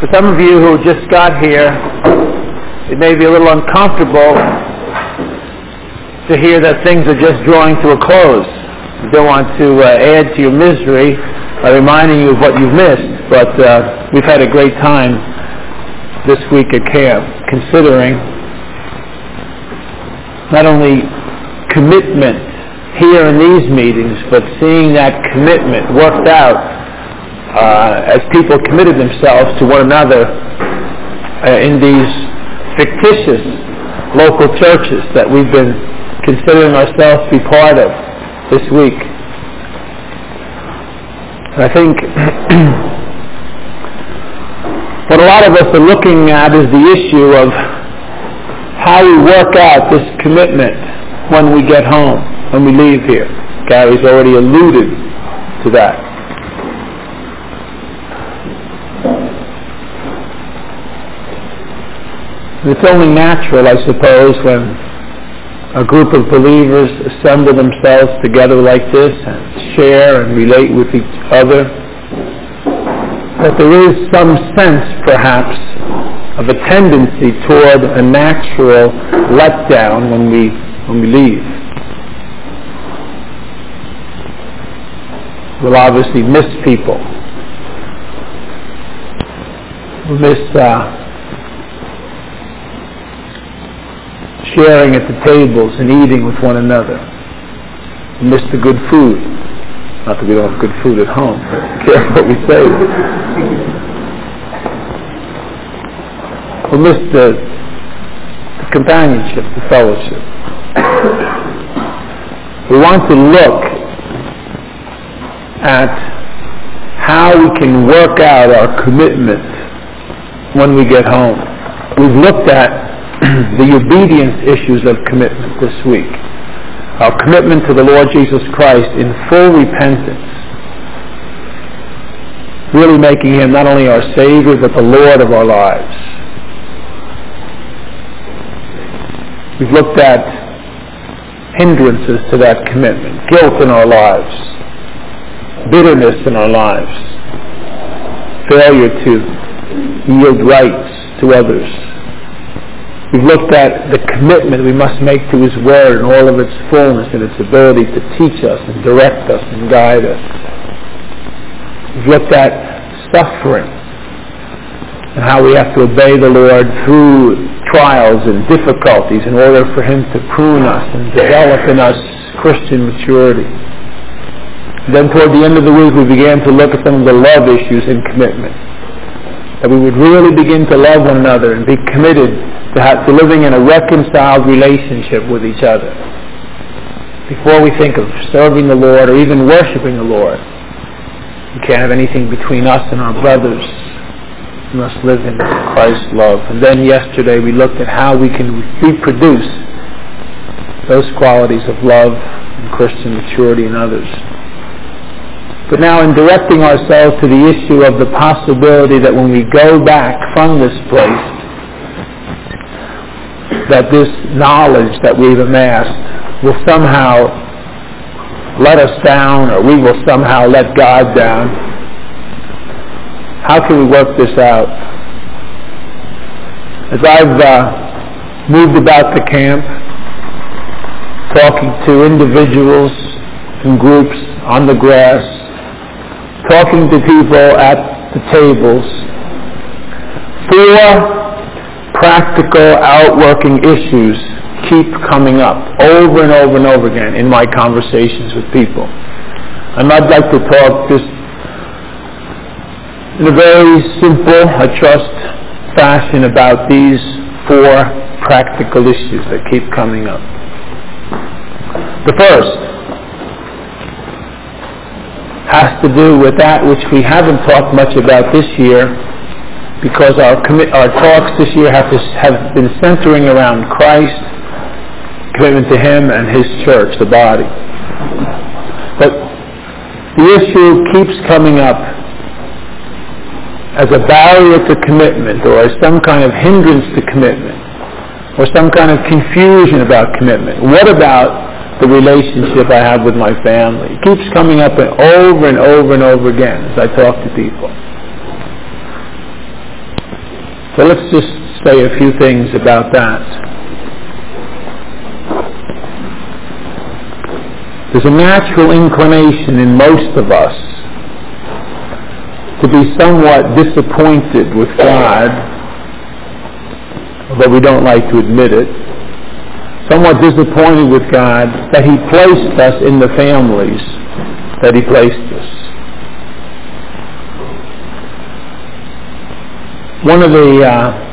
For some of you who just got here, it may be a little uncomfortable to hear that things are just drawing to a close. You don't want to add to your misery by reminding you of what you've missed, but we've had a great time this week at camp, considering not only commitment here in these meetings, but seeing that commitment worked out as people committed themselves to one another in these fictitious local churches that we've been considering ourselves to be part of this week. And I think what a lot of us are looking at is the issue of how we work out this commitment when we get home, when we leave here. Gary's already alluded to that. It's only natural, I suppose, when a group of believers assemble themselves together like this and share and relate with each other, that there is some sense, perhaps, of a tendency toward a natural letdown when we leave. We'll obviously miss people. We'll miss sharing at the tables and eating with one another. We miss the good food. Not that we don't have good food at home, but be careful what we say. We miss the companionship, the fellowship. We want to look at how we can work out our commitment when we get home. We've looked at the obedience issues of commitment this week. Our commitment to the Lord Jesus Christ in full repentance. Really making Him not only our Savior, but the Lord of our lives. We've looked at hindrances to that commitment. Guilt in our lives. Bitterness in our lives. Failure to yield rights to others. We've looked at the commitment we must make to His Word in all of its fullness and its ability to teach us and direct us and guide us. We've looked at suffering and how we have to obey the Lord through trials and difficulties in order for Him to prune us and develop in us Christian maturity. And then toward the end of the week we began to look at some of the love issues in commitment. That we would really begin to love one another and be committed to living in a reconciled relationship with each other. Before we think of serving the Lord or even worshiping the Lord, we can't have anything between us and our brothers. We must live in Christ's love. And then yesterday we looked at how we can reproduce those qualities of love and Christian maturity in others. But now in directing ourselves to the issue of the possibility that when we go back from this place, that this knowledge that we've amassed will somehow let us down, or we will somehow let God down. How can we work this out? As I've moved about the camp, talking to individuals and groups on the grass, talking to people at the tables, 4 practical outworking issues keep coming up over and over and over again in my conversations with people. And I'd like to talk just in a very simple, I trust, fashion about these 4 practical issues that keep coming up. The first has to do with that which we haven't talked much about this year, because our talks this year have been centering around Christ, commitment to Him and His church, the body. But the issue keeps coming up as a barrier to commitment, or as some kind of hindrance to commitment, or some kind of confusion about commitment. What about the relationship I have with my family? It keeps coming up over and over and over again as I talk to people. So let's just say a few things about that. There's a natural inclination in most of us to be somewhat disappointed with God, although we don't like to admit it, somewhat disappointed with God that He placed us in the families that He placed us. One of the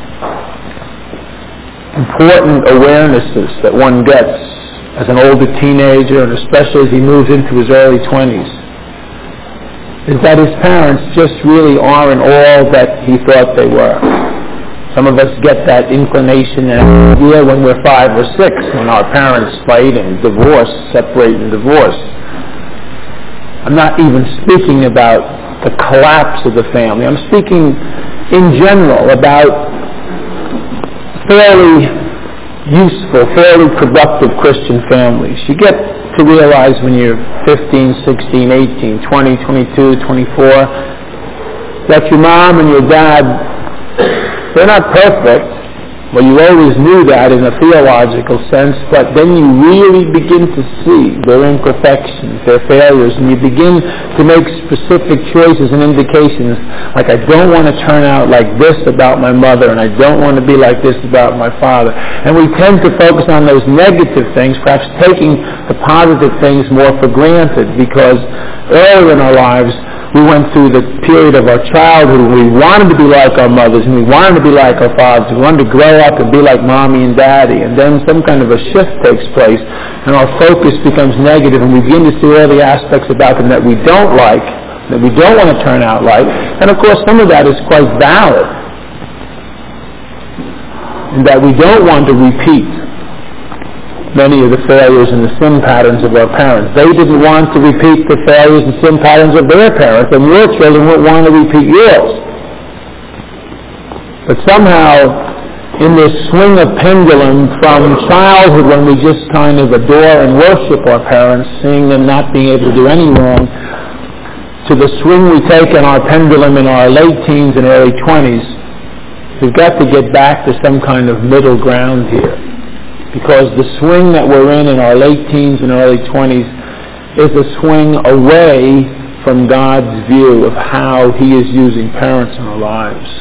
important awarenesses that one gets as an older teenager, and especially as he moves into his early 20s, is that his parents just really aren't all that he thought they were. Some of us get that inclination and idea when we're 5 or 6, when our parents fight and divorce, separate and divorce. I'm not even speaking about the collapse of the family. I'm speaking in general about fairly useful, fairly productive Christian families. You get to realize when you're 15, 16, 18, 20, 22, 24, that your mom and your dad, they're not perfect. Well, you always knew that in a theological sense, but then you really begin to see their imperfections, their failures, and you begin to make specific choices and indications, like I don't want to turn out like this about my mother, and I don't want to be like this about my father. And we tend to focus on those negative things, perhaps taking the positive things more for granted, because earlier in our lives, we went through the period of our childhood where we wanted to be like our mothers and we wanted to be like our fathers. We wanted to grow up and be like mommy and daddy. And then some kind of a shift takes place and our focus becomes negative and we begin to see all the aspects about them that we don't like, that we don't want to turn out like. And of course some of that is quite valid. And that we don't want to repeat many of the failures and the sin patterns of our parents. They didn't want to repeat the failures and sin patterns of their parents, and your children wouldn't want to repeat yours. But somehow, in this swing of pendulum from childhood when we just kind of adore and worship our parents, seeing them not being able to do any wrong, to the swing we take in our pendulum in our late teens and early 20s, we've got to get back to some kind of middle ground here. Because the swing that we're in our late teens and early 20s is a swing away from God's view of how He is using parents in our lives.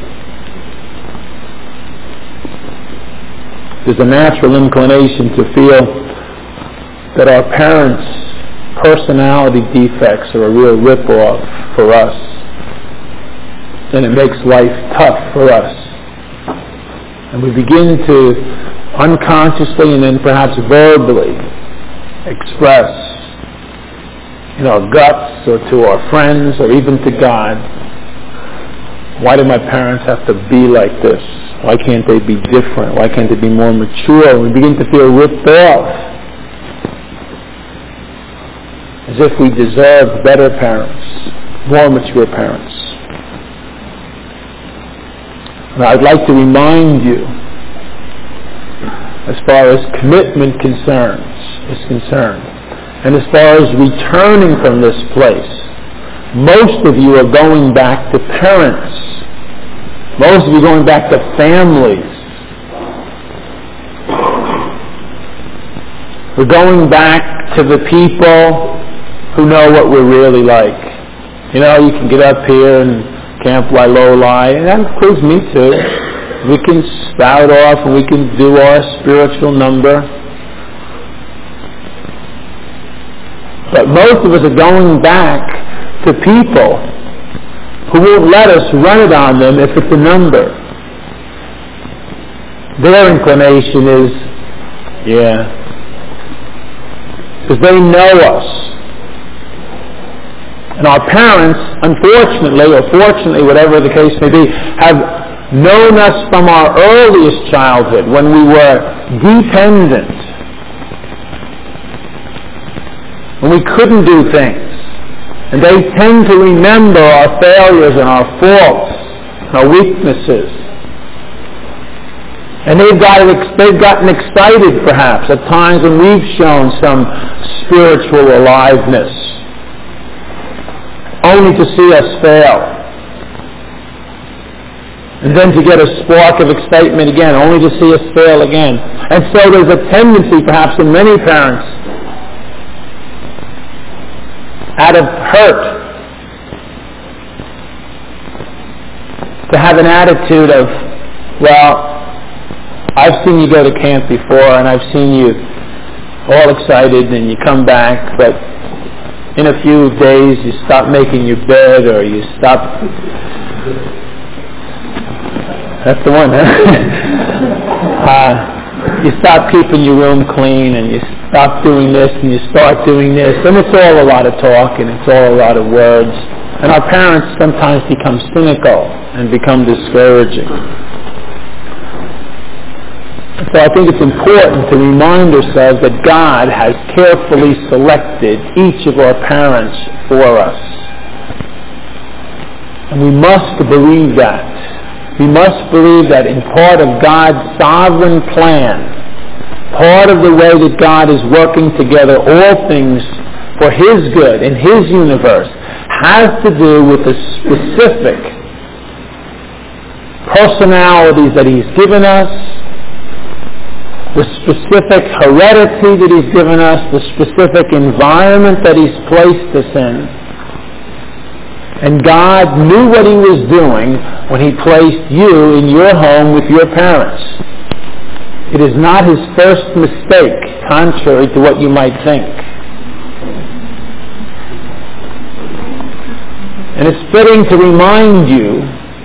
There's a natural inclination to feel that our parents' personality defects are a real rip-off for us. And it makes life tough for us. And we begin to unconsciously and then perhaps verbally express in our guts or to our friends or even to God, why do my parents have to be like this? Why can't they be different? Why can't they be more mature? We begin to feel ripped off, as if we deserved better parents, more mature parents. And I'd like to remind you, as far as commitment is concerned, and as far as returning from this place, most of you are going back to parents. Most of you are going back to families. We're going back to the people who know what we're really like. You know, you can get up here and Camp Wailoa, and that includes me too. We can spout off and we can do our spiritual number. But most of us are going back to people who won't let us run it on them if it's a number. Their inclination is, because they know us. And our parents, unfortunately, or fortunately, whatever the case may be, have known us from our earliest childhood when we were dependent, when we couldn't do things. And they tend to remember our failures and our faults, our weaknesses. And they've gotten excited perhaps at times when we've shown some spiritual aliveness, only to see us fail. And then to get a spark of excitement again, only to see us fail again. And so there's a tendency, perhaps in many parents, out of hurt, to have an attitude of, well, I've seen you go to camp before, and I've seen you all excited, and you come back, but in a few days you stop making your bed, or you stop... That's the one, huh? You stop keeping your room clean, and you stop doing this, and you start doing this, and it's all a lot of talk, and it's all a lot of words. And our parents sometimes become cynical and become discouraging. So I think it's important to remind ourselves that God has carefully selected each of our parents for us. And we must believe that. We must believe that in part of God's sovereign plan, part of the way that God is working together all things for His good in His universe has to do with the specific personalities that He's given us, the specific heredity that He's given us, the specific environment that He's placed us in. And God knew what He was doing when He placed you in your home with your parents. It is not His first mistake, contrary to what you might think. And it's fitting to remind you,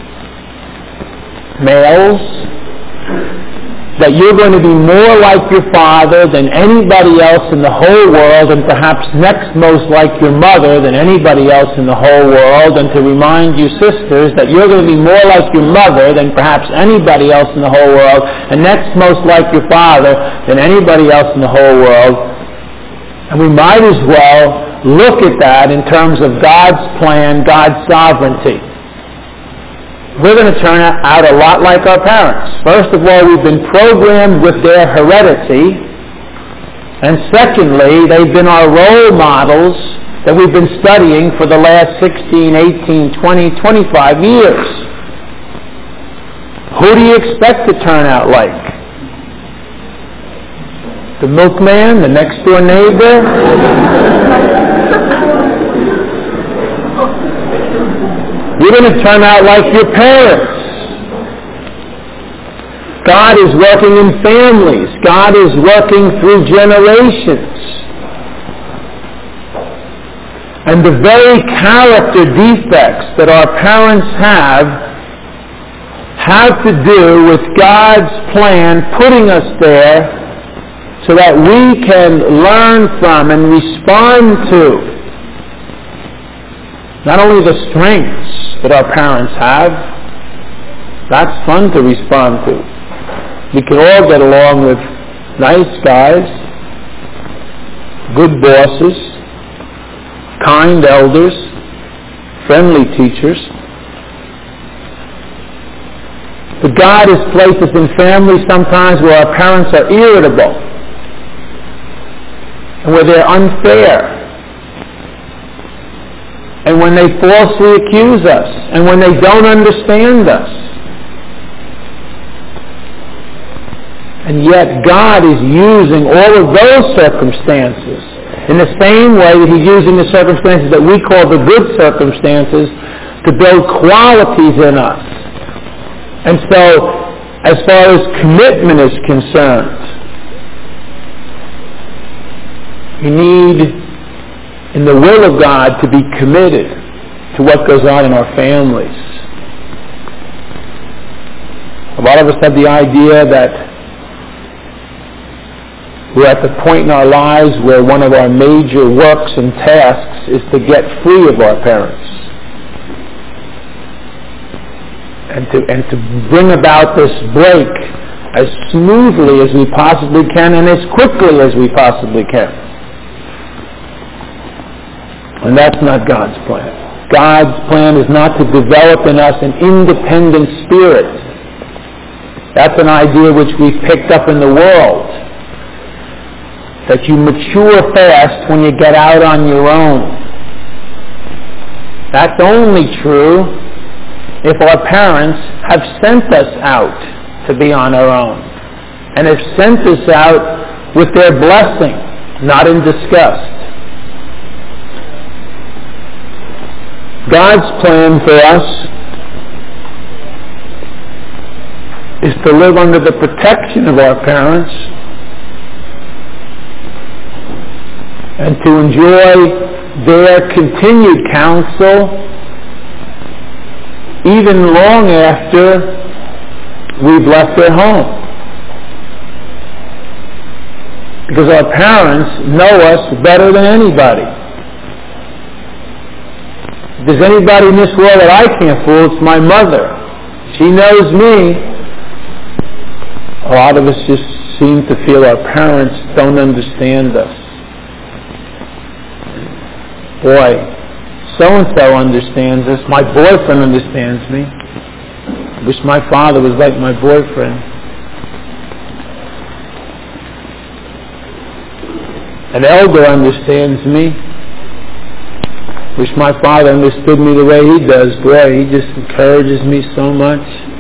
males, that you're going to be more like your father than anybody else in the whole world, and perhaps next most like your mother than anybody else in the whole world, and to remind you, sisters, that you're going to be more like your mother than perhaps anybody else in the whole world, and next most like your father than anybody else in the whole world. And we might as well look at that in terms of God's plan, God's sovereignty. We're going to turn out a lot like our parents. First of all, we've been programmed with their heredity. And secondly, they've been our role models that we've been studying for the last 16, 18, 20, 25 years. Who do you expect to turn out like? The milkman, the next door neighbor? You're going to turn out like your parents. God is working in families. God is working through generations. And the very character defects that our parents have to do with God's plan putting us there so that we can learn from and respond to not only the strengths that our parents have. That's fun to respond to. We can all get along with nice guys, good bosses, kind elders, friendly teachers. But God has placed us in families sometimes where our parents are irritable and where they're unfair, and when they falsely accuse us, and when they don't understand us. And yet God is using all of those circumstances in the same way that He's using the circumstances that we call the good circumstances to build qualities in us. And so, as far as commitment is concerned, you need, in the will of God, to be committed to what goes on in our families. A lot of us have the idea that we're at the point in our lives where one of our major works and tasks is to get free of our parents and to bring about this break as smoothly as we possibly can and as quickly as we possibly can. And that's not God's plan. God's plan is not to develop in us an independent spirit. That's an idea which we've picked up in the world. That you mature fast when you get out on your own. That's only true if our parents have sent us out to be on our own, and have sent us out with their blessing, not in disgust. God's plan for us is to live under the protection of our parents and to enjoy their continued counsel even long after we've left their home. Because our parents know us better than anybody. If there's anybody in this world that I can't fool, it's my mother. She knows me. A lot of us just seem to feel our parents don't understand us. Boy, so-and-so understands us. My boyfriend understands me. I wish my father was like my boyfriend. An elder understands me. Wish my father understood me the way he does. Boy, he just encourages me so much.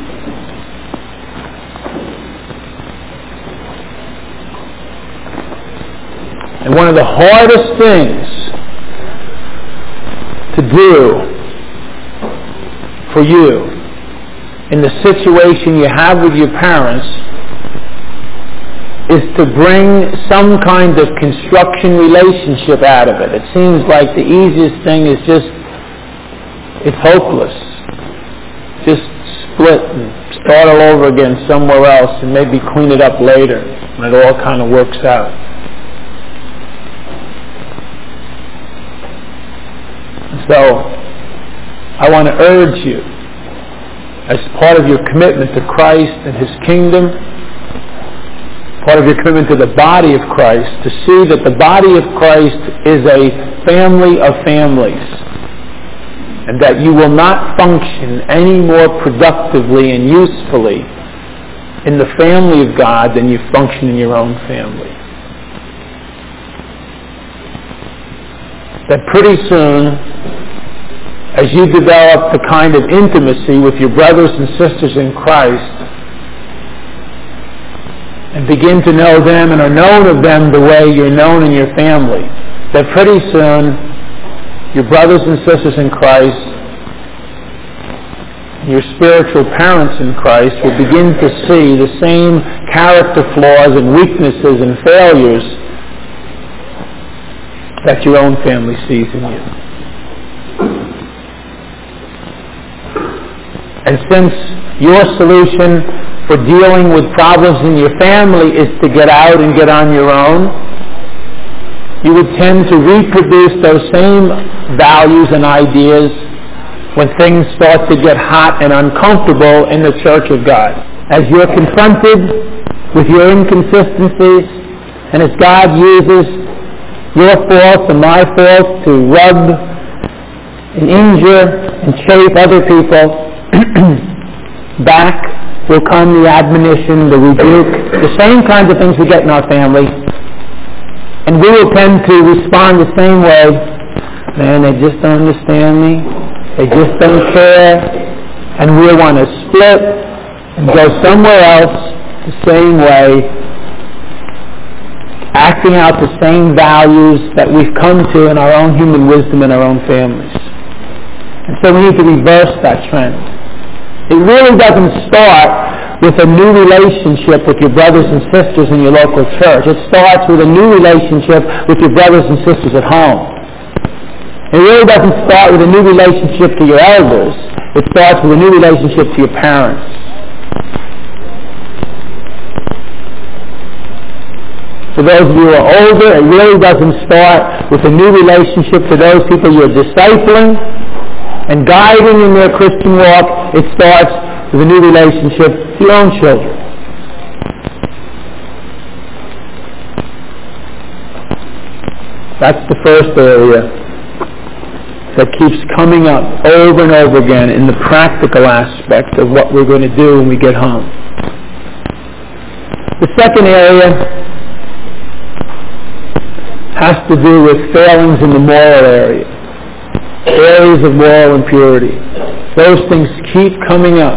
And one of the hardest things to do for you in the situation you have with your parents is to bring some kind of construction relationship out of it. It seems like the easiest thing is just, it's hopeless. Just split and start all over again somewhere else and maybe clean it up later when it all kind of works out. So, I want to urge you, as part of your commitment to Christ and His kingdom, part of your commitment to the body of Christ, to see that the body of Christ is a family of families, and that you will not function any more productively and usefully in the family of God than you function in your own family. That pretty soon, as you develop the kind of intimacy with your brothers and sisters in Christ, and begin to know them and are known of them the way you're known in your family, that pretty soon your brothers and sisters in Christ, your spiritual parents in Christ will begin to see the same character flaws and weaknesses and failures that your own family sees in you. And since your solution for dealing with problems in your family is to get out and get on your own, you would tend to reproduce those same values and ideas when things start to get hot and uncomfortable in the church of God. As you're confronted with your inconsistencies, and as God uses your faults and my faults to rub and injure and chafe other people, back will come the admonition, the rebuke, the same kinds of things we get in our family. And we will tend to respond the same way. Man, they just don't understand me. They just don't care. And we'll want to split and go somewhere else the same way, acting out the same values that we've come to in our own human wisdom in our own families. And so we need to reverse that trend. It really doesn't start with a new relationship with your brothers and sisters in your local church. It starts with a new relationship with your brothers and sisters at home. It really doesn't start with a new relationship to your elders. It starts with a new relationship to your parents. For those of you who are older, it really doesn't start with a new relationship to those people you're discipling and guiding in their Christian walk. It starts with a new relationship to your own children. That's the first area that keeps coming up over and over again in the practical aspect of what we're going to do when we get home. The second area has to do with failings in the moral area. areas of moral impurity. Those things keep coming up.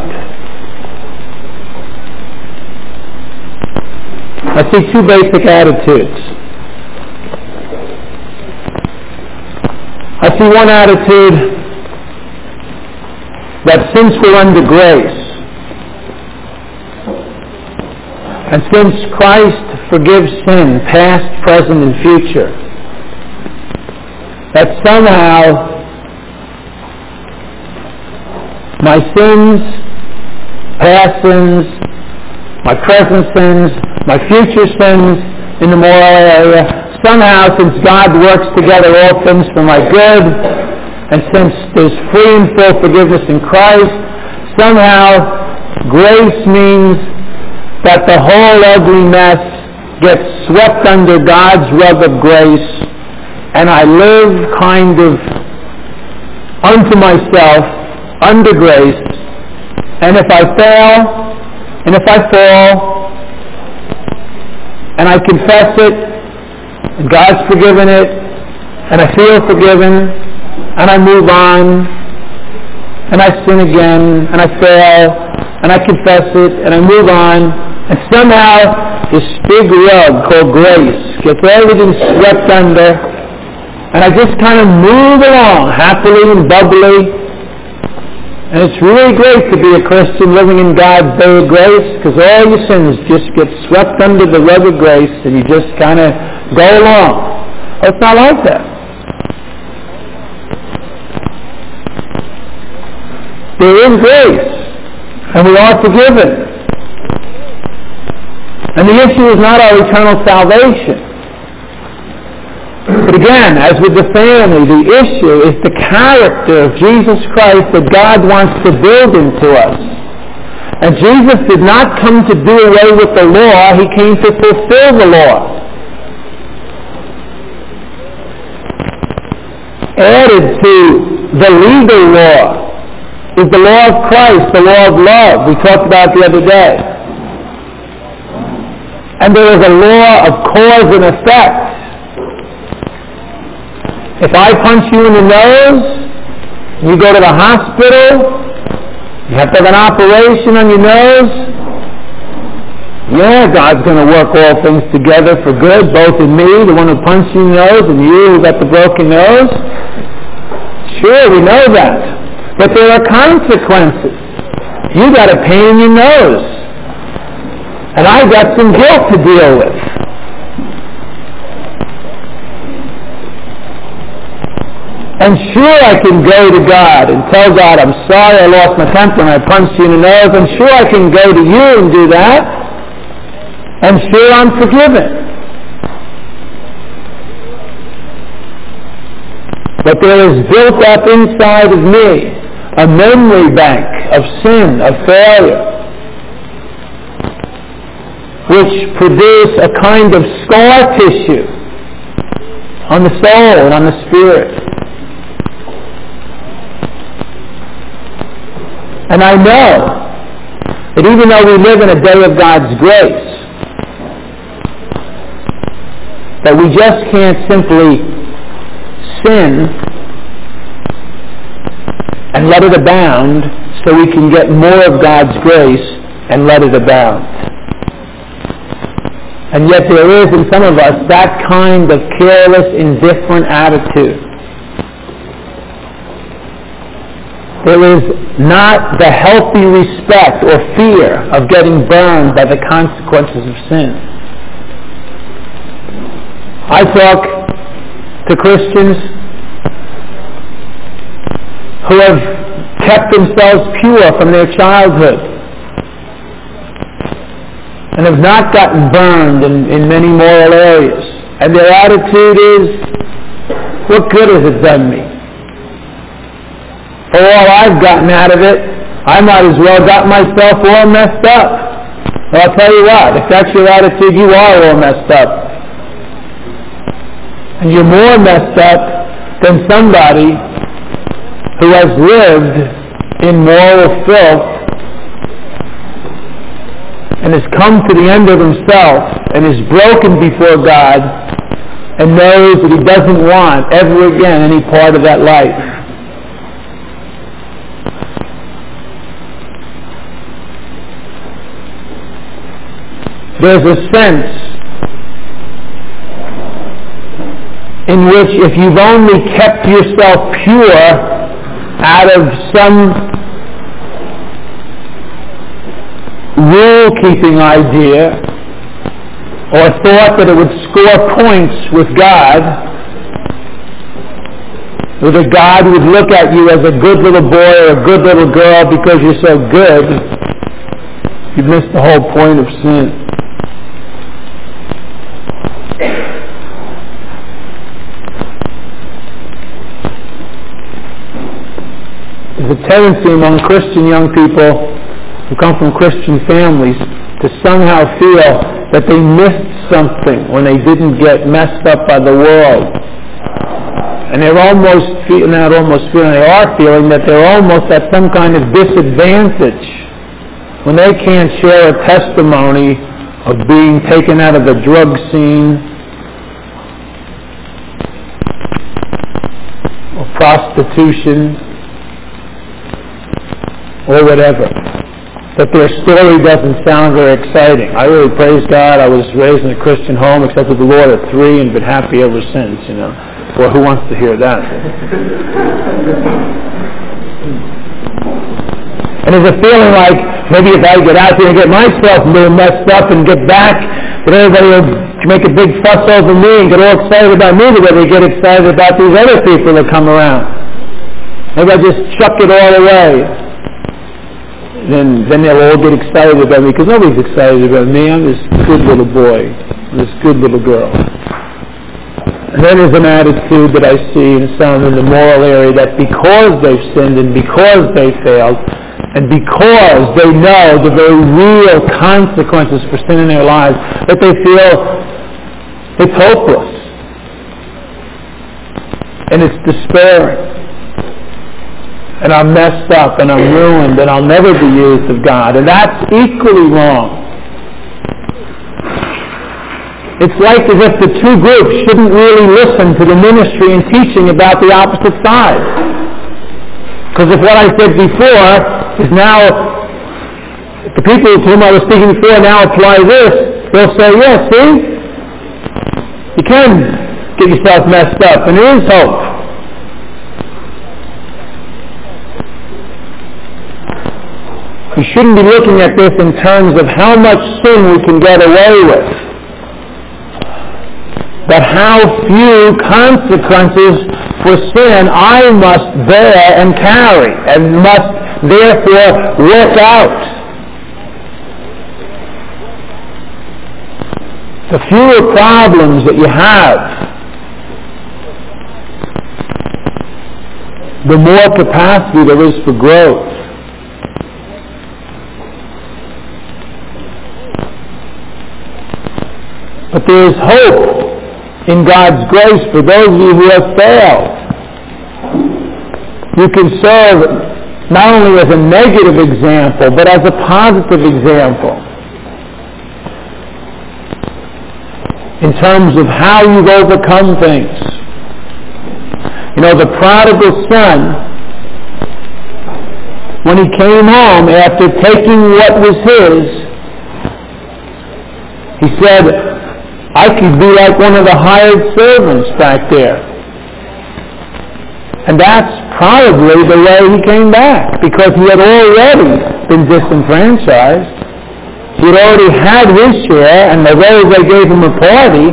I see two basic attitudes. I see one attitude that since we're under grace, and since Christ forgives sin, past, present, and future, that somehow my sins, past sins, my present sins, my future sins in the moral area, somehow since God works together all things for my good, and since there's free and full forgiveness in Christ, somehow grace means that the whole ugly mess gets swept under God's rug of grace, and I live kind of unto myself, under grace, and if I fail, and if I fall, and I confess it, and God's forgiven it, and I feel forgiven, and I move on, and I sin again, and I fail, and I confess it, and I move on, and somehow this big rug called grace gets everything swept under, and I just kind of move along happily and bubbly. And it's really great to be a Christian living in God's day of grace, because all your sins just get swept under the rug of grace, and you just kind of go along. It's not like that. There is grace, and we are forgiven. And the issue is not our eternal salvation. But again, as with the family, the issue is the character of Jesus Christ that God wants to build into us. And Jesus did not come to do away with the law, He came to fulfill the law. Added to the legal law is the law of Christ, the law of love we talked about the other day. And there is a law of cause and effect. If I punch you in the nose, you go to the hospital, you have to have an operation on your nose, yeah, God's going to work all things together for good, both in me, the one who punched you in the nose, and you who got the broken nose. Sure, we know that. But there are consequences. You got a pain in your nose, and I got some guilt to deal with. And sure, I can go to God and tell God, I'm sorry I lost my temper and I punched you in the nose. And sure, I can go to you and do that. And sure, I'm forgiven. But there is built up inside of me a memory bank of sin, of failure, which produce a kind of scar tissue on the soul and on the spirit. And I know that even though we live in a day of God's grace, that we just can't simply sin and let it abound so we can get more of God's grace and let it abound. And yet there is in some of us that kind of careless, indifferent attitude. There is not the healthy respect or fear of getting burned by the consequences of sin. I talk to Christians who have kept themselves pure from their childhood and have not gotten burned in many moral areas. And their attitude is, what good has it done me? For all I've gotten out of it, I might as well got myself all messed up. Well, I'll tell you what, if that's your attitude, you are all messed up. And you're more messed up than somebody who has lived in moral filth and has come to the end of himself and is broken before God and knows that he doesn't want ever again any part of that life. there's a sense in which if you've only kept yourself pure out of some rule-keeping idea or thought that it would score points with God, or that God would look at you as a good little boy or a good little girl because you're so good, you've missed the whole point of sin. There's a tendency among Christian young people who come from Christian families to somehow feel that they missed something when they didn't get messed up by the world. And they are feeling that they're almost at some kind of disadvantage when they can't share a testimony of being taken out of the drug scene or prostitution or whatever. That their story doesn't sound very exciting. I really praise God. I was raised in a Christian home, accepted the Lord at 3 and been happy ever since, Well, who wants to hear that? And there's a feeling like maybe if I get out there and get myself a little messed up and get back, that everybody will make a big fuss over me and get all excited about me the way they get excited about these other people that come around. Maybe I just chuck it all away. Then they'll all get excited about me, because nobody's excited about me. I'm this good little boy, this good little girl. And then there's an attitude that I see in some in the moral area that because they've sinned and because they failed and because they know the very real consequences for sin in their lives, that they feel it's hopeless and it's despairing. And I'm messed up, and I'm ruined, and I'll never be used of God. And that's equally wrong. It's like as if the two groups shouldn't really listen to the ministry and teaching about the opposite side. Because if what I said before is now, the people to whom I was speaking before now apply this, they'll say, yeah, see? You can get yourself messed up, and there is hope. We shouldn't be looking at this in terms of how much sin we can get away with, but how few consequences for sin I must bear and carry, and must therefore work out. The fewer problems that you have, the more capacity there is for growth. But there is hope in God's grace for those of you who have failed. You can serve not only as a negative example, but as a positive example in terms of how you've overcome things. The prodigal son, when he came home after taking what was his, he said, I could be like one of the hired servants back there. And that's probably the way he came back, because he had already been disenfranchised. He had already had his share, and although they gave him a party,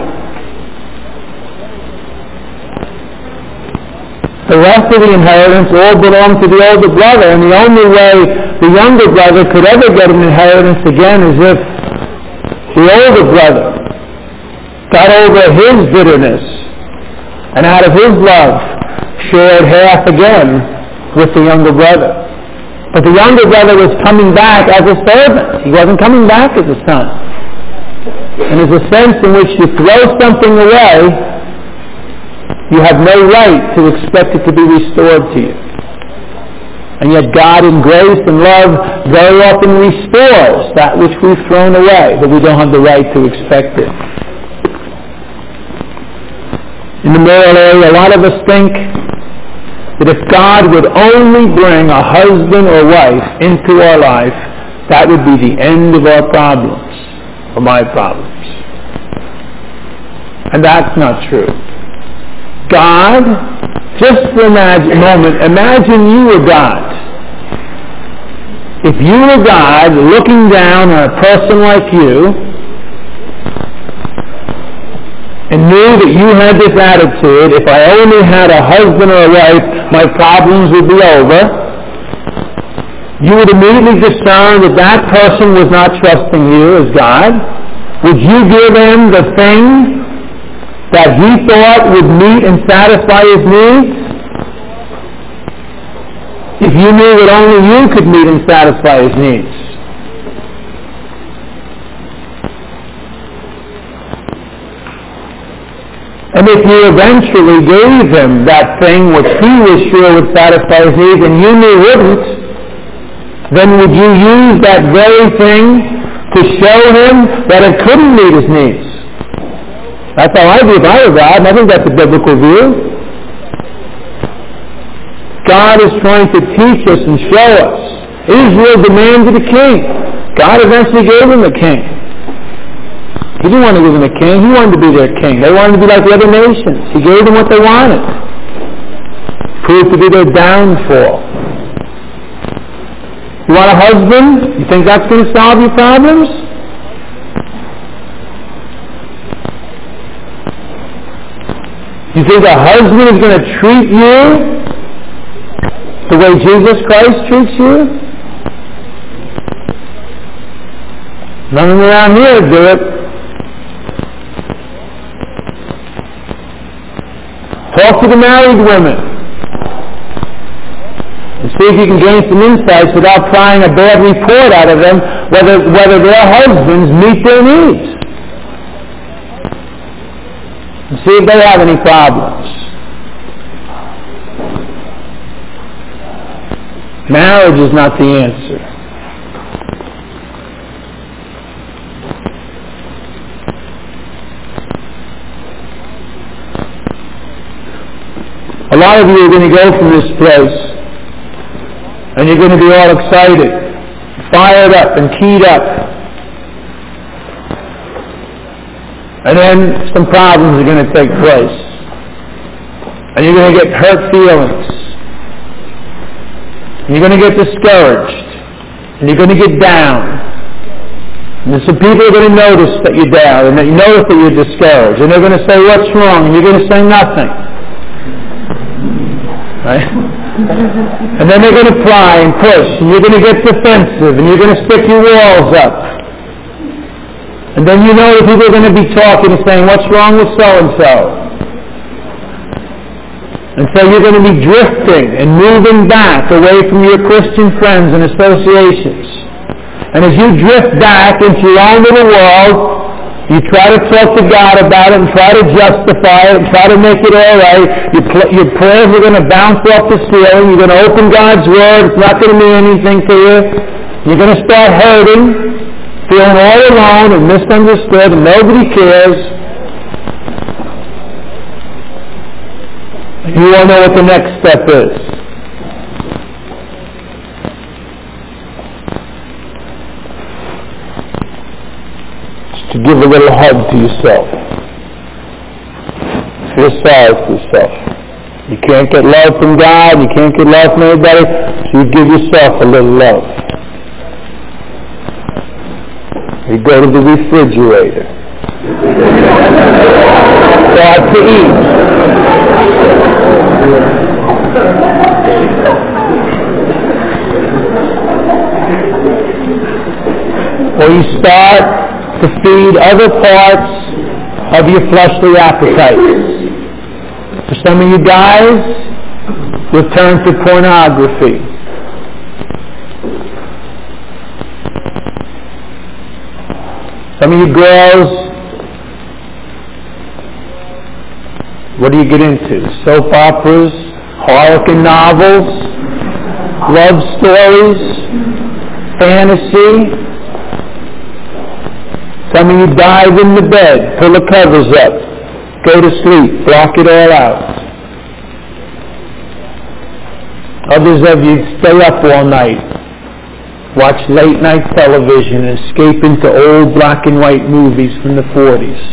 the rest of the inheritance all belonged to the older brother, and the only way the younger brother could ever get an inheritance again is if the older brother got over his bitterness and out of his love shared half again with the younger brother. But the younger brother was coming back as a servant. He wasn't coming back as a son. And there's a sense in which you throw something away, you have no right to expect it to be restored to you. And yet God in grace and love very often restores that which we've thrown away, but we don't have the right to expect it. In the moral area, a lot of us think that if God would only bring a husband or wife into our life, that would be the end of our problems. for my problems. And that's not true. God, just for a moment, imagine you were God. If you were God looking down on a person like you and knew that you had this attitude, if I only had a husband or a wife, my problems would be over, you would immediately discern that that person was not trusting you as God. Would you give him the thing that he thought would meet and satisfy his needs? If you knew that only you could meet and satisfy his needs. And if you eventually gave him that thing which he was sure would satisfy his needs and you knew wouldn't, then would you use that very thing to show him that it couldn't meet his needs? That's how I do if I were God, and I think that's a biblical view. God is trying to teach us and show us. Israel demanded a king. God eventually gave them a king. He didn't want to give them a king. He wanted to be their king. They wanted to be like the other nations. He gave them what they wanted. Proved to be their downfall. You want a husband? You think that's going to solve your problems? You think a husband is going to treat you the way Jesus Christ treats you? None around here do it. Talk to the married women and see if you can gain some insights without prying a bad report out of them whether their husbands meet their needs. And see if they have any problems. Marriage is not the answer. A lot of you are going to go from this place and you're going to be all excited, fired up and keyed up. And then some problems are going to take place. And you're going to get hurt feelings. And you're going to get discouraged. And you're going to get down. And some people are going to notice that you're down and that you notice that you're discouraged. And they're going to say, what's wrong? And you're going to say nothing. Right? And then they're going to pry and push. And you're going to get defensive. And you're going to stick your walls up. And then you know that people are going to be talking and saying, what's wrong with so-and-so? And so you're going to be drifting and moving back away from your Christian friends and associations. And as you drift back into your own little world, you try to talk to God about it and try to justify it and try to make it all right. Your prayers are going to bounce off the ceiling. You're going to open God's Word. It's not going to mean anything to you. You're going to start hurting, feeling all alone and misunderstood and nobody cares. You all know what the next step is. It's to give a little hug to yourself. Feel sorry for yourself. You can't get love from God, you can't get love from anybody, so you give yourself a little love. You go to the refrigerator. Start to eat. Or you start to feed other parts of your fleshly appetites. For some of you guys, you'll turn to pornography. Some of you girls, what do you get into? Soap operas, Harlequin novels, love stories, fantasy. Some of you dive in the bed, pull the covers up, go to sleep, block it all out. Others of you stay up all night, watch late night television and escape into old black and white movies from the 40s.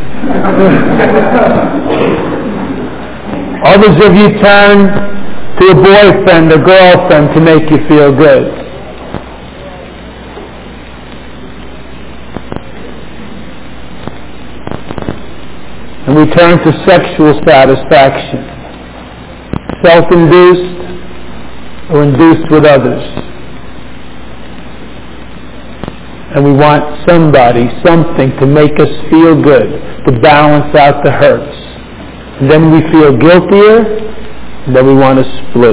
Others of you turn to a boyfriend or girlfriend to make you feel good. And we turn to sexual satisfaction, self-induced or induced with others. And we want somebody, something to make us feel good, to balance out the hurts. And then we feel guiltier, and then we want to split.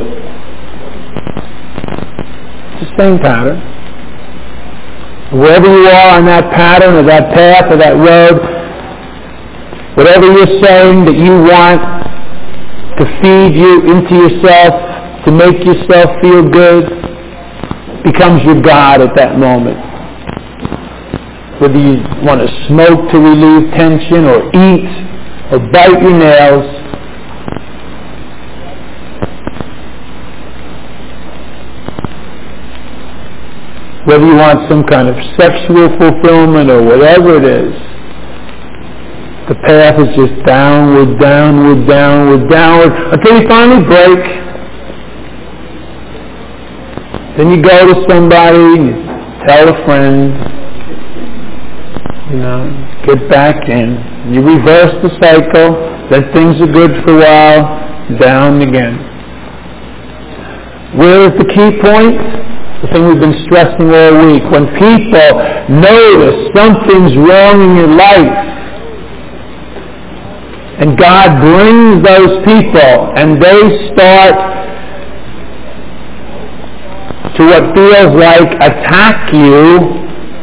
It's the same pattern. Wherever you are on that pattern or that path or that road, whatever you're saying that you want to feed you into yourself, to make yourself feel good, becomes your God at that moment. Whether you want to smoke to relieve tension or eat or bite your nails, whether you want some kind of sexual fulfillment or whatever it is, the path is just downward, downward, downward, downward, until you finally break. Then you go to somebody, you tell a friend, get back in. You reverse the cycle, then things are good for a while, down again. Where is the key point? The thing we've been stressing all week. When people notice something's wrong in your life, and God brings those people, and they start to what feels like attack you,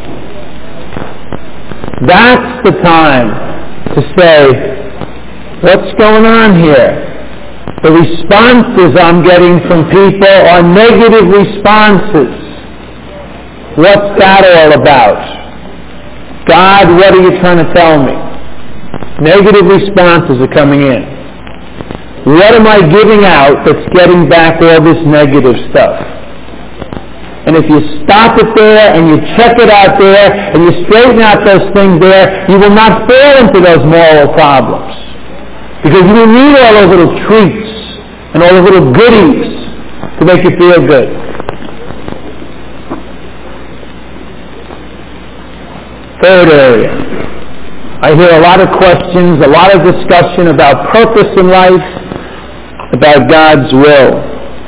that's the time to say, what's going on here? The responses I'm getting from people are negative responses. What's that all about? God, what are you trying to tell me? Negative responses are coming in. What am I giving out that's getting back all this negative stuff? And if you stop it there and you check it out there and you straighten out those things there, you will not fall into those moral problems. Because you don't need all those little treats and all those little goodies to make you feel good. Third area. I hear a lot of questions, a lot of discussion about purpose in life, about God's will.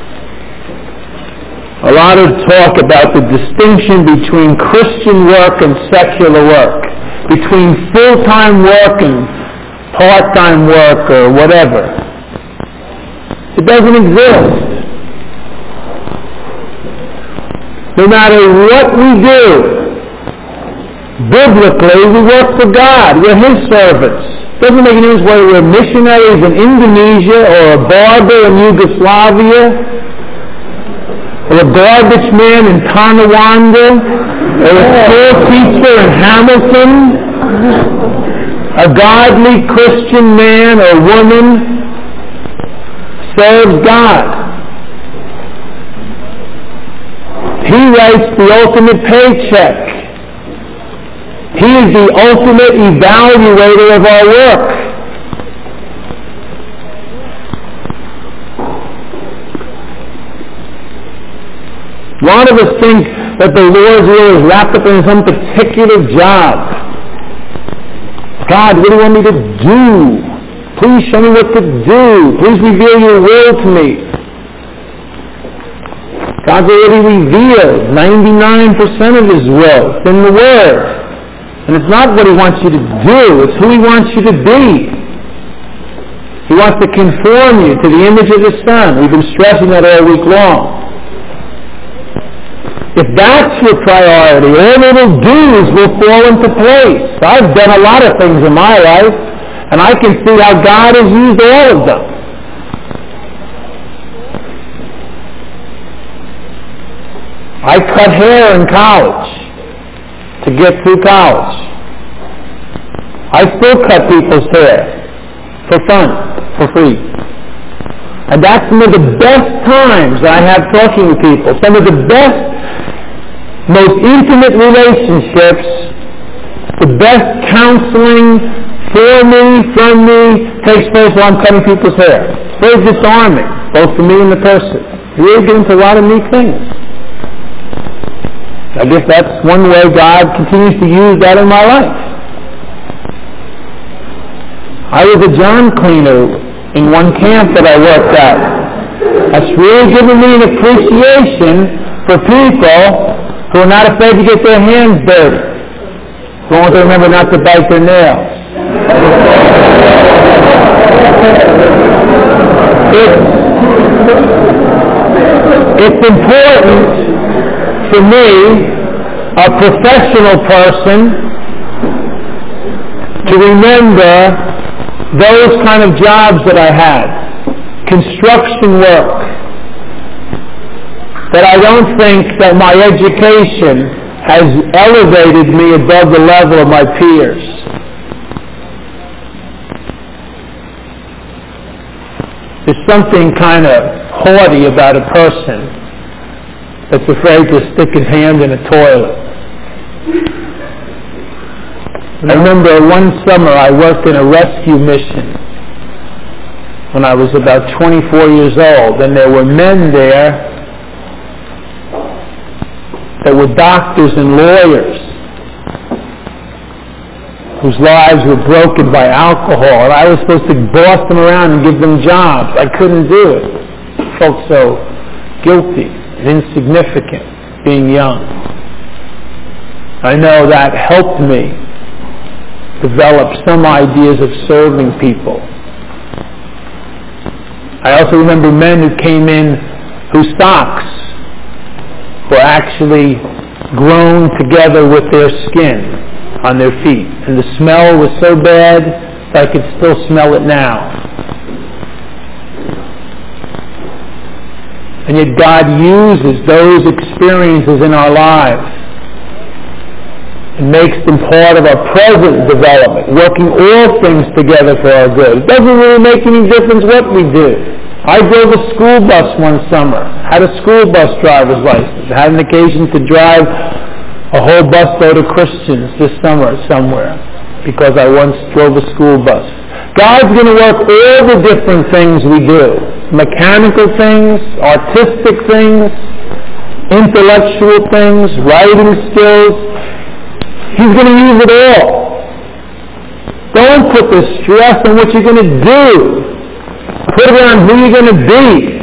A lot of talk about the distinction between Christian work and secular work, between full-time work and part-time work or whatever. It doesn't exist. No matter what we do, biblically, we work for God. We're His servants. It doesn't make any difference whether we're missionaries in Indonesia or a barber in Yugoslavia, or a garbage man in Tonawanda, or a school teacher in Hamilton. A godly Christian man or woman serves God. He writes the ultimate paycheck. He is the ultimate evaluator of our work. A lot of us think that the Lord's will is wrapped up in some particular job. God, what do you want me to do? Please show me what to do. Please reveal your will to me. God's already revealed 99% of His will. It's in the Word. And it's not what He wants you to do, it's who He wants you to be. He wants to conform you to the image of His Son. We've been stressing that all week long. If that's your priority, all little do's will fall into place. I've done a lot of things in my life, and I can see how God has used all of them. I cut hair in college to get through college. I still cut people's hair for fun, for free. And that's some of the best times I have talking to people. Some of the best most intimate relationships, the best counseling for me, from me, takes place while I'm cutting people's hair. It's very disarming, both for me and the person. You really get into a lot of neat things. I guess that's one way God continues to use that in my life. I was a John cleaner in one camp that I worked at. That's really given me an appreciation for people who are not afraid to get their hands dirty. As long as they remember not to bite their nails. It's important for me, a professional person, to remember those kind of jobs that I had. Construction work. That I don't think that my education has elevated me above the level of my peers. There's something kind of haughty about a person that's afraid to stick his hand in a toilet. I remember one summer I worked in a rescue mission when I was about 24 years old, and there were men there that were doctors and lawyers whose lives were broken by alcohol, and I was supposed to boss them around and give them jobs. I couldn't do it. I felt so guilty and insignificant being young. I know that helped me develop some ideas of serving people. I also remember men who came in whose socks were actually grown together with their skin on their feet. And the smell was so bad that I could still smell it now. And yet God uses those experiences in our lives and makes them part of our present development, working all things together for our good. It doesn't really make any difference what we do. I drove a school bus one summer, had a school bus driver's license, had an occasion to drive a whole busload of Christians this summer somewhere because I once drove a school bus. God's going to work all the different things we do, mechanical things, artistic things, intellectual things, writing skills. He's going to use it all. Don't put the stress on what you're going to do. Put it on who you're going to be.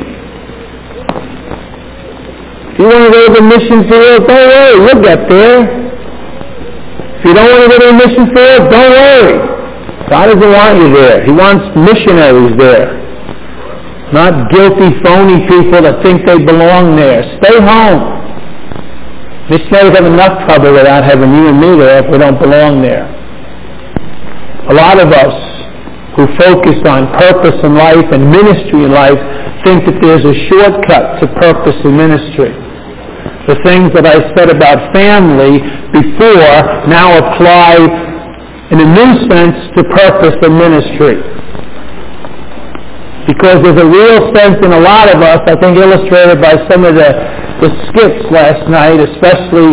If you want to go to the mission field, don't worry, you'll get there. If you don't want to go to the mission field, don't worry. God doesn't want you there. He wants missionaries there. Not guilty, phony people that think they belong there. Stay home. Missionaries have enough trouble without having you and me there if we don't belong there. A lot of us who focus on purpose in life and ministry in life think that there's a shortcut to purpose in ministry. The things that I said about family before now apply in a new sense to purpose in ministry. Because there's a real sense in a lot of us, I think illustrated by some of the skits last night, especially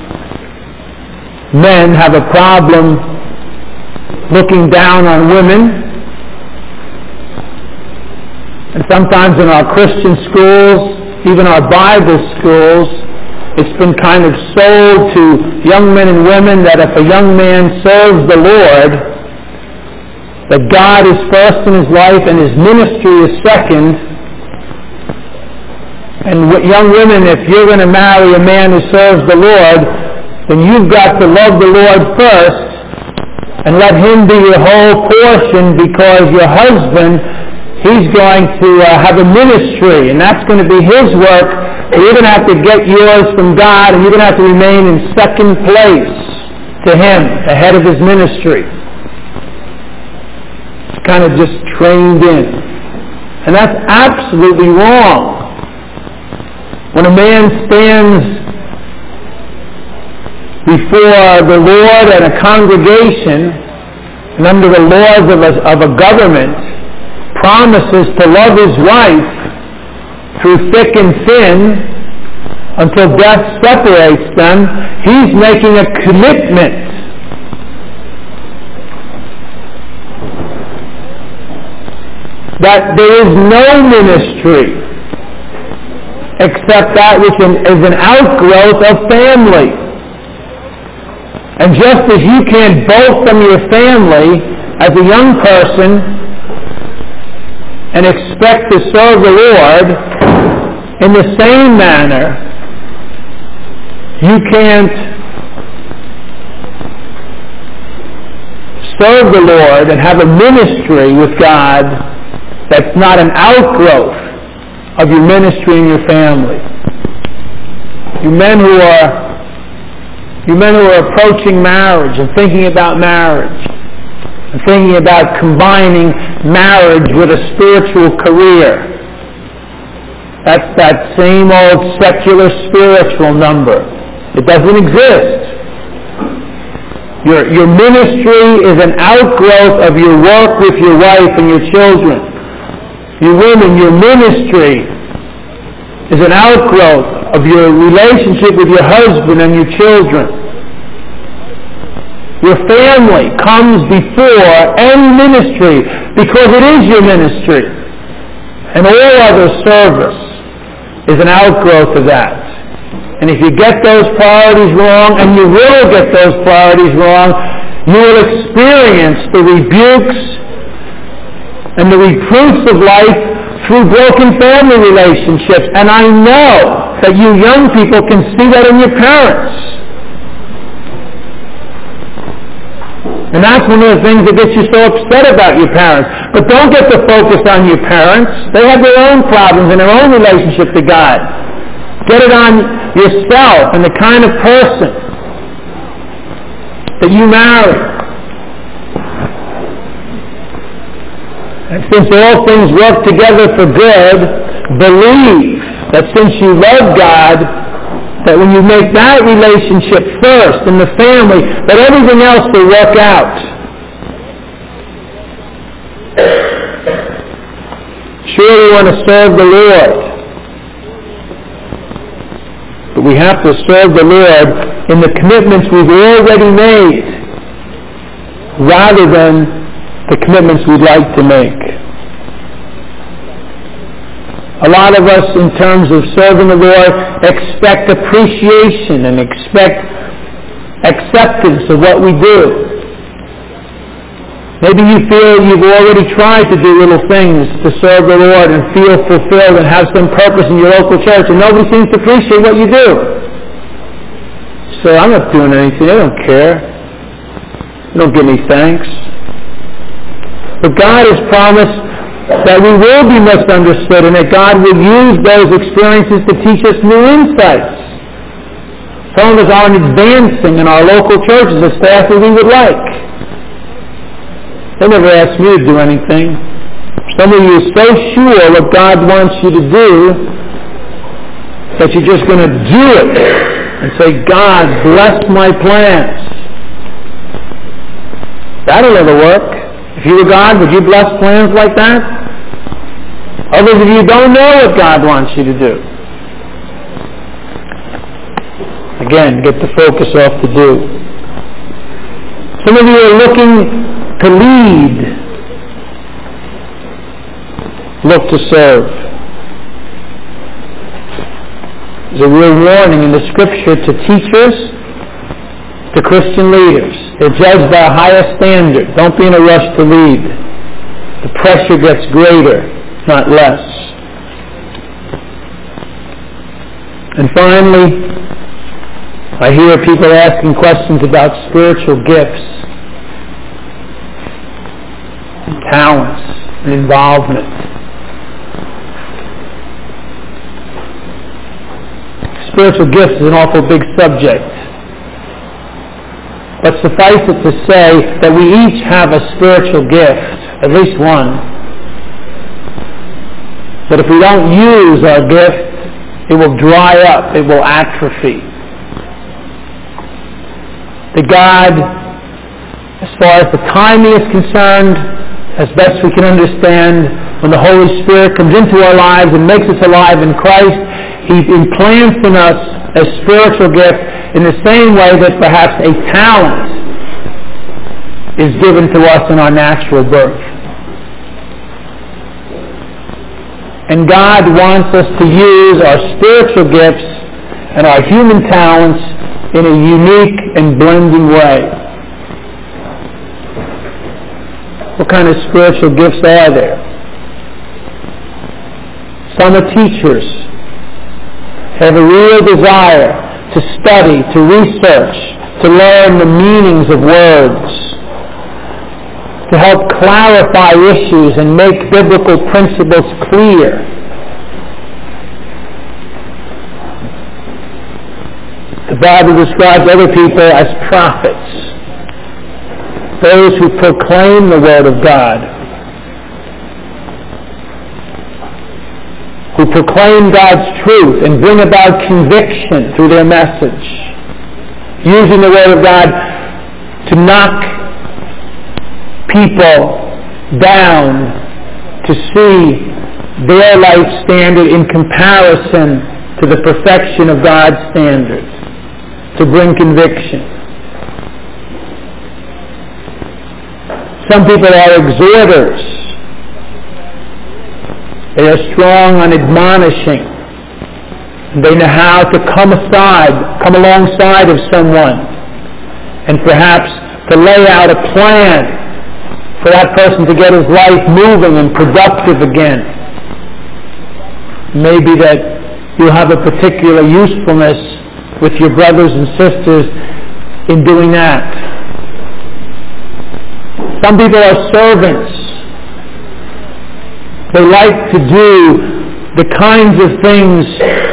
men have a problem looking down on women. And sometimes in our Christian schools, even our Bible schools, it's been kind of sold to young men and women that if a young man serves the Lord, that God is first in his life and his ministry is second. And young women, if you're going to marry a man who serves the Lord, then you've got to love the Lord first and let him be your whole portion, because your husband, he's going to have a ministry, and that's going to be his work. So you're going to have to get yours from God, and you're going to have to remain in second place to him, ahead of his ministry. It's kind of just trained in. And that's absolutely wrong. When a man stands before the Lord and a congregation and under the laws of a government, promises to love his wife through thick and thin, until death separates them. He's making a commitment. That there is no ministry except that which is an outgrowth of family. And just as you can't bolt from your family as a young person and expect to serve the Lord, in the same manner, you can't serve the Lord and have a ministry with God that's not an outgrowth of your ministry and your family. You men who are approaching marriage and thinking about marriage and thinking about combining marriage with a spiritual career. That's that same old secular spiritual number. It doesn't exist. Your ministry is an outgrowth of your work with your wife and your children. You women, your ministry is an outgrowth of your relationship with your husband and your children. Your family comes before any ministry because it is your ministry. And all other service is an outgrowth of that. And if you get those priorities wrong, and you will get those priorities wrong, you will experience the rebukes and the reproofs of life through broken family relationships. And I know that you young people can see that in your parents. And that's one of the things that gets you so upset about your parents. But don't get the focus on your parents. They have their own problems and their own relationship to God. Get it on yourself and the kind of person that you marry. And since all things work together for good, believe that since you love God, that when you make that relationship first in the family, that everything else will work out. Sure, we want to serve the Lord. But we have to serve the Lord in the commitments we've already made, rather than the commitments we'd like to make. A lot of us, in terms of serving the Lord, expect appreciation and expect acceptance of what we do. Maybe you feel you've already tried to do little things to serve the Lord and feel fulfilled and have some purpose in your local church, and nobody seems to appreciate what you do. So I'm not doing anything. They don't care. They don't give me thanks. But God has promised that we will be misunderstood and that God will use those experiences to teach us new insights. Some of us aren't advancing in our local churches as fast as we would like. They never asked me to do anything. Some of you are so sure what God wants you to do that you're just going to do it and say, God, bless my plans. That'll never work. If you were God, would you bless plans like that? Others of you don't know what God wants you to do. Again, get the focus off the do. Some of you are looking to lead. Look to serve. There's a real warning in the Scripture to teachers, to Christian leaders. They're judged by a higher standard. Don't be in a rush to lead. The pressure gets greater, not less. And finally, I hear people asking questions about spiritual gifts, and talents, and involvement. Spiritual gifts is an awful big subject. But suffice it to say that we each have a spiritual gift, at least one. But if we don't use our gift, it will dry up, it will atrophy. That God, as far as the timing is concerned, as best we can understand, when the Holy Spirit comes into our lives and makes us alive in Christ, He implants in us a spiritual gift in the same way that perhaps a talent is given to us in our natural birth. And God wants us to use our spiritual gifts and our human talents in a unique and blending way. What kind of spiritual gifts are there? Some are teachers. They have a real desire to study, to research, to learn the meanings of words, to help clarify issues and make biblical principles clear. The Bible describes other people as prophets, those who proclaim the Word of God, who proclaim God's truth and bring about conviction through their message, using the Word of God to knock people down to see their life standard in comparison to the perfection of God's standard, to bring conviction. Some people are exhorters. They are strong on admonishing. They know how to come alongside of someone, and perhaps to lay out a plan for that person to get his life moving and productive again. Maybe that you have a particular usefulness with your brothers and sisters in doing that. Some people are servants. They like to do the kinds of things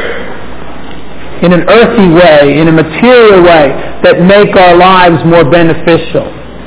in an earthy way, in a material way, that make our lives more beneficial.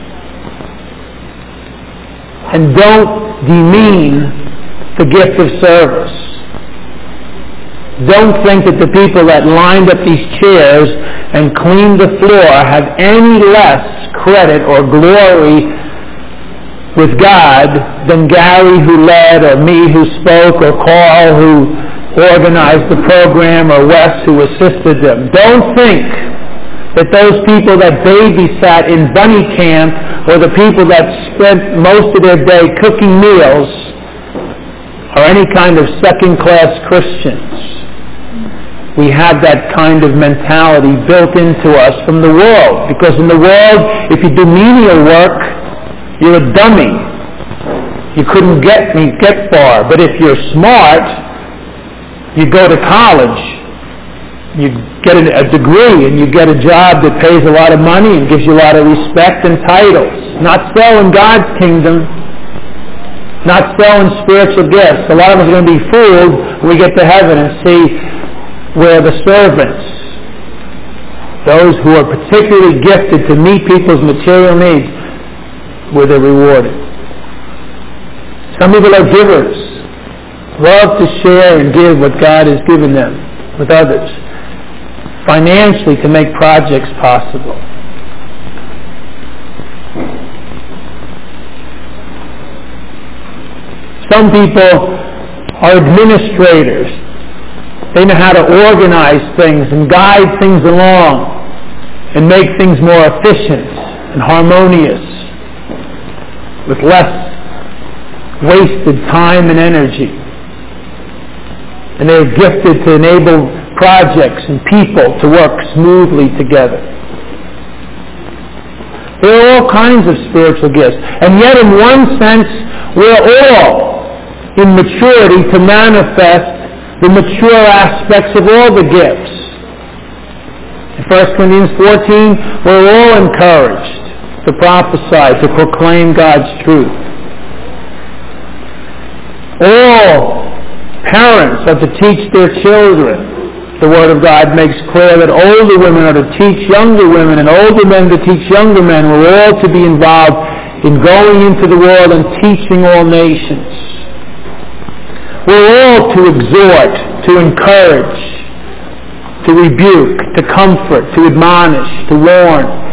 And don't demean the gift of service. Don't think that the people that lined up these chairs and cleaned the floor have any less credit or glory with God than Gary who led, or me who spoke, or Carl who organized the program, or Wes who assisted them. Don't think that those people that babysat in bunny camp, or the people that spent most of their day cooking meals, are any kind of second-class Christians. We have that kind of mentality built into us from the world, because in the world, if you do menial work, you're a dummy. You couldn't get far. But if you're smart, you go to college, you get a degree, and you get a job that pays a lot of money and gives you a lot of respect and titles. Not so in God's kingdom. Not so in spiritual gifts. A lot of us are going to be fooled when we get to heaven and see where the servants, those who are particularly gifted to meet people's material needs, where they're rewarded. Some people are givers, love to share and give what God has given them with others, financially to make projects possible. Some people are administrators. They know how to organize things and guide things along and make things more efficient and harmonious, with less wasted time and energy. And they're gifted to enable projects and people to work smoothly together. There are all kinds of spiritual gifts. And yet, in one sense, we're all in maturity to manifest the mature aspects of all the gifts. In 1 Corinthians 14, we're all encouraged to prophesy, to proclaim God's truth. All parents are to teach their children. The Word of God makes clear that older women are to teach younger women, and older men to teach younger men. We're all to be involved in going into the world and teaching all nations. We're all to exhort, to encourage, to rebuke, to comfort, to admonish, to warn.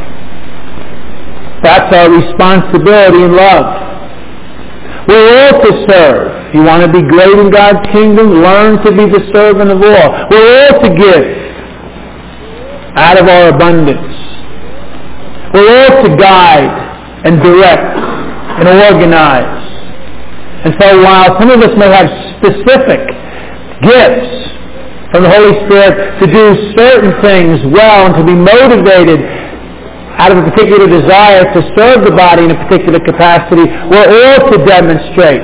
That's our responsibility in love. We're all to serve. If you want to be great in God's kingdom, learn to be the servant of all. We're all to give out of our abundance. We're all to guide and direct and organize. And so while some of us may have specific gifts from the Holy Spirit to do certain things well and to be motivated out of a particular desire to serve the body in a particular capacity, we're all to demonstrate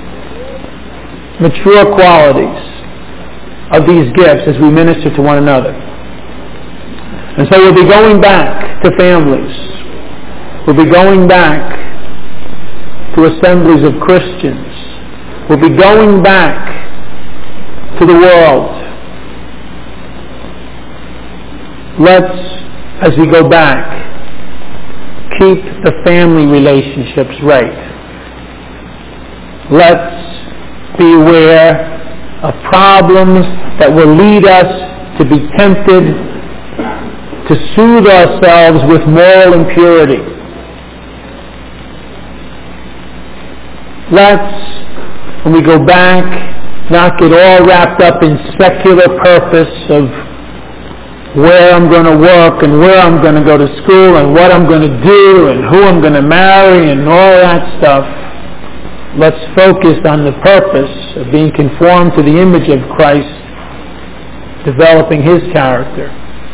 mature qualities of these gifts as we minister to one another. And so we'll be going back to families. We'll be going back to assemblies of Christians. We'll be going back to the world. Let's, as we go back, keep the family relationships right. Let's be aware of problems that will lead us to be tempted to soothe ourselves with moral impurity. Let's, when we go back, not get all wrapped up in secular purpose of where I'm going to work and where I'm going to go to school and what I'm going to do and who I'm going to marry and all that stuff. Let's focus on the purpose of being conformed to the image of Christ, developing His character.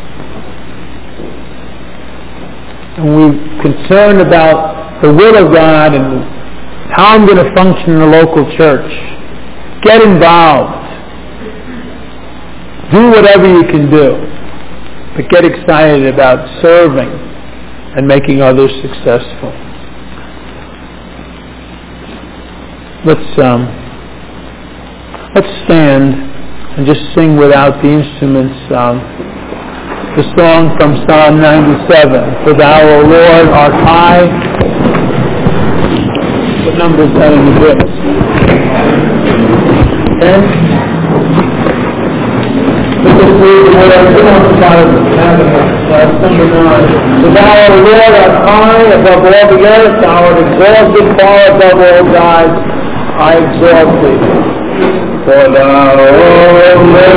And we're concerned about the will of God and how I'm going to function in the local church. Get involved. Do whatever you can do. But get excited about serving and making others successful. Let's stand and just sing without the instruments the song from Psalm 97. For Thou, O Lord, art high. What number is that in the book? 10? That's number 9. So Thou, O Lord, art high above all the earth. Thou art exalted far above all gods. I exalt Thee. For Thou, O Lord,